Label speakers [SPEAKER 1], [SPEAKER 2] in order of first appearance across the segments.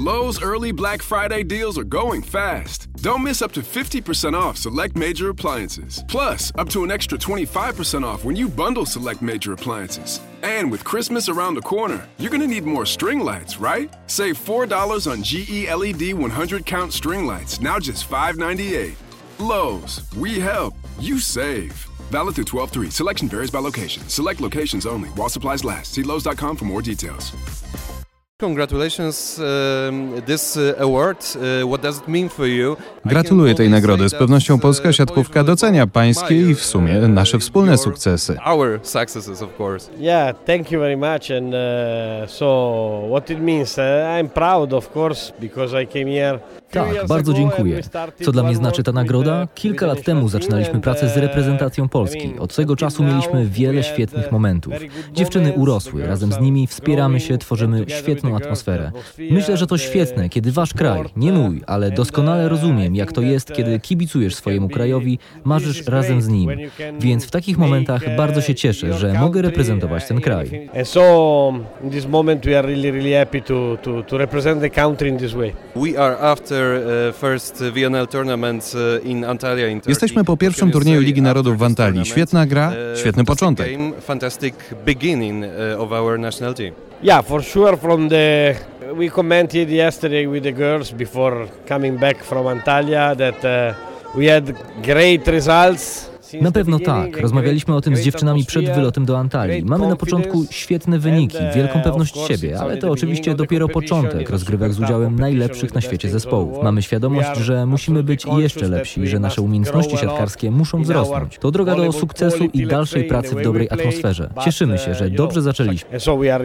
[SPEAKER 1] Lowe's early Black Friday deals are going fast. Don't miss up to 50% off select major appliances. Plus, up to an extra 25% off when you bundle select major appliances. And with Christmas around the corner, you're gonna need more string lights, right? Save $4 on GE LED 100 count string lights, now just $5.98. Lowe's, we help, you save. Valid through 12/3. Selection varies by location. Select locations only. While supplies last. See Lowe's.com for more details.
[SPEAKER 2] Congratulations, this award. What does it mean for you?
[SPEAKER 3] Gratuluję tej nagrody. Z pewnością polska siatkówka docenia pańskie i w sumie nasze wspólne sukcesy.
[SPEAKER 2] Our successes, of course.
[SPEAKER 4] Yeah, thank you very much. And so what it means, I'm proud, of course, because I came here.
[SPEAKER 5] Tak, bardzo dziękuję. Co dla mnie znaczy ta nagroda? Kilka lat temu zaczynaliśmy pracę z reprezentacją Polski. Od tego czasu mieliśmy wiele świetnych momentów. Dziewczyny urosły, razem z nimi wspieramy się, tworzymy świetną atmosferę. Myślę, że to świetne, kiedy wasz kraj, nie mój, ale doskonale rozumiem, jak to jest, kiedy kibicujesz swojemu krajowi, marzysz razem z nim. Więc w takich momentach bardzo się cieszę, że mogę reprezentować ten kraj.
[SPEAKER 4] And so in this moment we are really happy to represent the country in this way.
[SPEAKER 2] We are after first VNL tournament in Antalya in Turkey.
[SPEAKER 3] Jesteśmy po pierwszym turnieju Ligi Narodów w Antalii. Świetna gra, świetny początek.
[SPEAKER 2] Fantastic beginning of our national team.
[SPEAKER 4] Yeah, for sure. We commented yesterday with the girls before coming back from Antalya that we had great results.
[SPEAKER 5] Na pewno tak. Rozmawialiśmy o tym z dziewczynami przed wylotem do Antalii. Mamy na początku świetne wyniki, wielką pewność siebie, ale to oczywiście dopiero początek rozgrywek z udziałem najlepszych na świecie zespołów. Mamy świadomość, że musimy być jeszcze lepsi, że nasze umiejętności siatkarskie muszą wzrosnąć. To droga do sukcesu i dalszej pracy w dobrej atmosferze. Cieszymy się, że dobrze zaczęliśmy.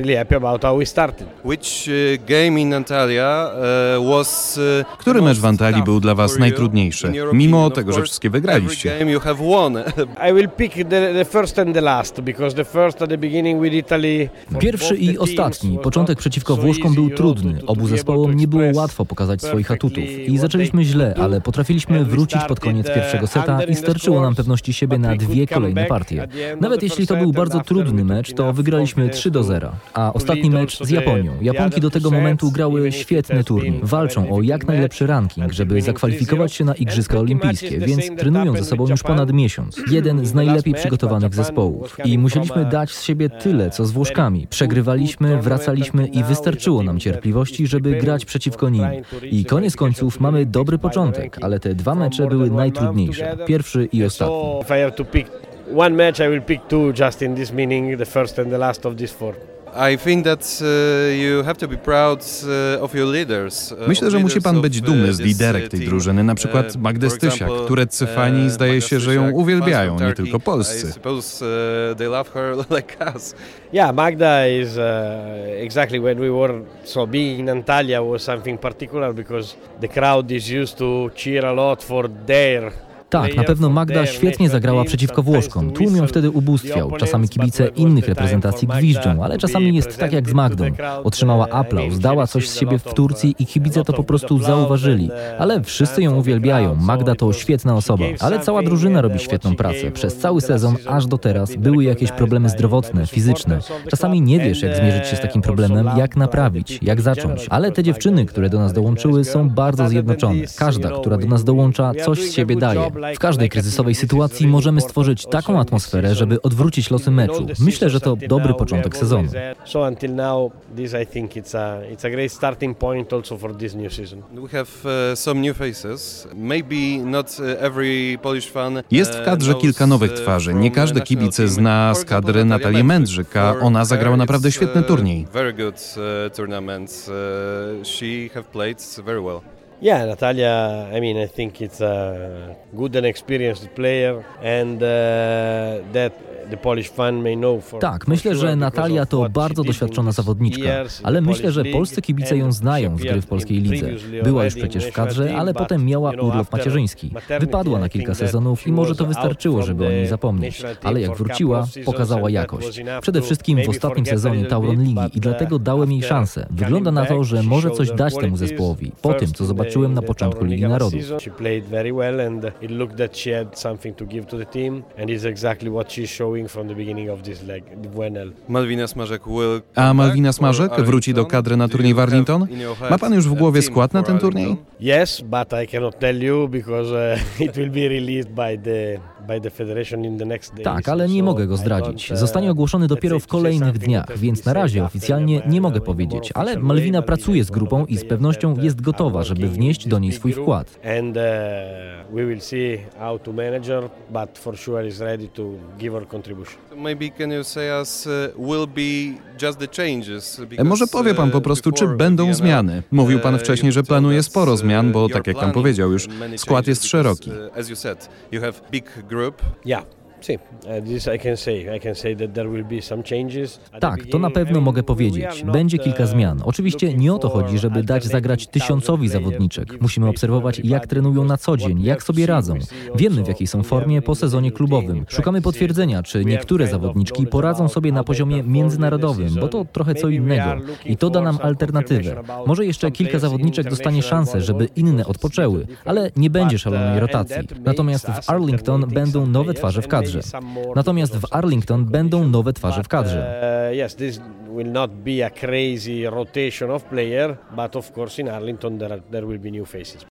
[SPEAKER 3] Który mecz w Antalii był dla was najtrudniejszy, mimo tego, że wszystkie wygraliście?
[SPEAKER 4] I will pick the first and the last, because the first at the beginning with Italy.
[SPEAKER 5] Pierwszy i ostatni. Początek przeciwko Włoszkom był trudny. Obu zespołom nie było łatwo pokazać swoich atutów. I zaczęliśmy źle, ale potrafiliśmy wrócić pod koniec pierwszego seta i starczyło nam pewności siebie na dwie kolejne partie. Nawet jeśli to był bardzo trudny mecz, to wygraliśmy 3-0. A ostatni mecz z Japonią. Japonki do tego momentu grały świetny turniej. Walczą o jak najlepszy ranking, żeby zakwalifikować się na Igrzyska Olimpijskie, więc trenują ze sobą już ponad miesiąc. Jeden z najlepiej przygotowanych zespołów. I musieliśmy dać z siebie tyle, co z Włoszkami. Przegrywaliśmy, wracaliśmy i wystarczyło nam cierpliwości, żeby grać przeciwko nim. I koniec końców mamy dobry początek, ale te dwa mecze były najtrudniejsze. Pierwszy i ostatni.
[SPEAKER 4] One match I will pick two just in this meaning, the first and the last of these four.
[SPEAKER 2] I think that you have to be proud of your leaders.
[SPEAKER 3] Myślę, że musi pan być dumny z liderek tej drużyny, na przykład Magdy Stysiak, tureccy fani zdaje się, że ją uwielbiają, nie tylko polscy.
[SPEAKER 4] Yeah, Magda is exactly when we were being in Antalya was something particular because the crowd is used to cheer a lot for their.
[SPEAKER 5] Tak, na pewno Magda świetnie zagrała przeciwko Włoszkom. Tłum ją wtedy ubóstwiał. Czasami kibice innych reprezentacji gwiżdżą, ale czasami jest tak jak z Magdą. Otrzymała aplauz, dała coś z siebie w Turcji i kibice to po prostu zauważyli. Ale wszyscy ją uwielbiają. Magda to świetna osoba, ale cała drużyna robi świetną pracę. Przez cały sezon, aż do teraz, były jakieś problemy zdrowotne, fizyczne. Czasami nie wiesz, jak zmierzyć się z takim problemem, jak naprawić, jak zacząć. Ale te dziewczyny, które do nas dołączyły, są bardzo zjednoczone. Każda, która do nas dołącza, coś z siebie daje. W każdej kryzysowej sytuacji możemy stworzyć taką atmosferę, żeby odwrócić losy meczu. Myślę, że to dobry początek sezonu.
[SPEAKER 3] Jest w kadrze kilka nowych twarzy. Nie każdy kibic zna z kadry Natalię Mędrzyk, a ona zagrała naprawdę świetny turniej.
[SPEAKER 4] Yeah, Natalia, I mean, I think it's a good and experienced player and that the Polish fan may know.
[SPEAKER 5] Tak, myślę, że Natalia to bardzo doświadczona zawodniczka, ale myślę, że polscy kibice ją znają z gry w polskiej lidze. Była już przecież w kadrze, ale potem miała urlop macierzyński. Wypadła na kilka sezonów i może to wystarczyło, żeby o niej zapomnieć. Ale jak wróciła, pokazała jakość. Przede wszystkim w ostatnim sezonie Tauron Ligi i dlatego dałem jej szansę. Wygląda na to, że może coś dać temu zespołowi, po tym, co zobaczyłem na początku Ligi Narodów.
[SPEAKER 4] showing from the beginning of this leg.
[SPEAKER 3] A Malwina Smarzek wróci do kadry na turniej w Arlington? Ma pan już w głowie skład na ten turniej?
[SPEAKER 4] Yes, but I cannot tell you because it will be released by the federation in the next days.
[SPEAKER 5] Tak, ale nie mogę go zdradzić. Zostanie ogłoszony dopiero w kolejnych dniach, więc na razie oficjalnie nie mogę powiedzieć, ale Malwina pracuje z grupą i z pewnością jest gotowa, żeby wnieść do niej swój wkład.
[SPEAKER 4] And we will see how to manage her, but for sure is ready to give her contribution.
[SPEAKER 2] Maybe can you say us will be just the changes?
[SPEAKER 3] Może powie pan po prostu, czy będą zmiany? Mówił pan wcześniej, że planuje sporo zmian, bo tak jak pan powiedział już, skład jest szeroki.
[SPEAKER 2] As you said, you have big group.
[SPEAKER 4] Yeah. This I can say that there will be some changes.
[SPEAKER 5] Tak, to na pewno mogę powiedzieć. Będzie kilka zmian. Oczywiście nie o to chodzi, żeby dać zagrać 1000 zawodniczek. Musimy obserwować, jak trenują na co dzień, jak sobie radzą. Wiemy, w jakiej są formie po sezonie klubowym. Szukamy potwierdzenia, czy niektóre zawodniczki poradzą sobie na poziomie międzynarodowym, bo to trochę co innego. I to da nam alternatywę. Może jeszcze kilka zawodniczek dostanie szansę, żeby inne odpoczęły, ale nie będzie szalonej rotacji. Natomiast w Arlington będą nowe twarze w kadrze.
[SPEAKER 4] Yes, this will not be a crazy rotation of player, but of course in Arlington there will be new faces.